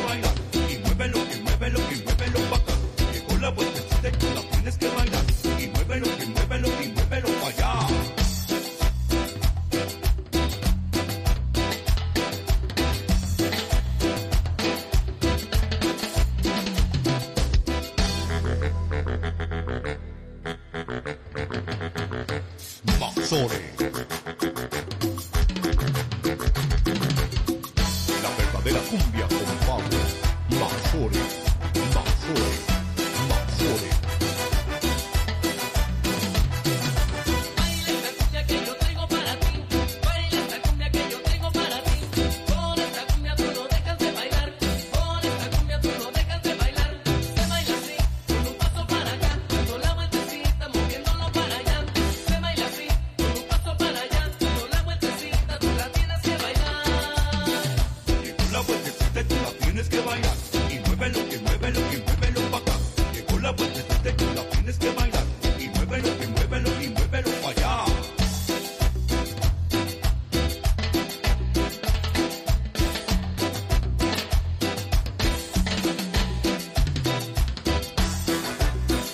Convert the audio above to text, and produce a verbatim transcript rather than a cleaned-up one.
bailar. Y muévelo, y muévelo, y muévelo pa' acá. Llegó la vueltecita y tú la tienes que bailar. Y muévelo, y muévelo, y muévelo pa' allá. Maxore. La verdadera cumbia con Pablo Maxore.